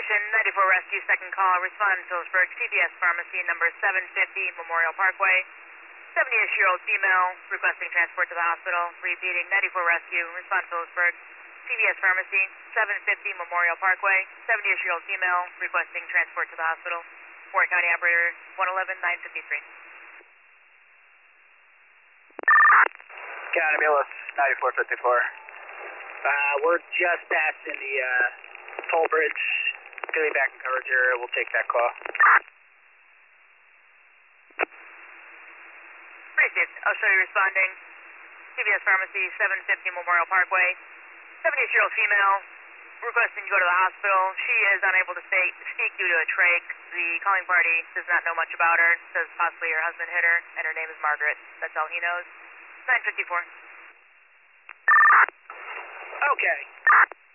Station 94 Rescue, second call, respond Phillipsburg, CVS Pharmacy, number 750 Memorial Parkway. 70-ish-year-old female requesting transport to the hospital. Repeating, 94 Rescue, respond Phillipsburg, CVS Pharmacy, 750 Memorial Parkway. 70-ish-year-old female requesting transport to the hospital. Warren County Operator 111-953. County Mullis, 9454. We're just passing the toll bridge. Getting back in coverage area, we'll take that call. Received. I'll show you responding. CVS Pharmacy, 750 Memorial Parkway. 70-year-old female requesting to go to the hospital. She is unable to speak due to a trach. The calling party does not know much about her. Says possibly her husband hit her, and her name is Margaret. That's all he knows. 954. Okay.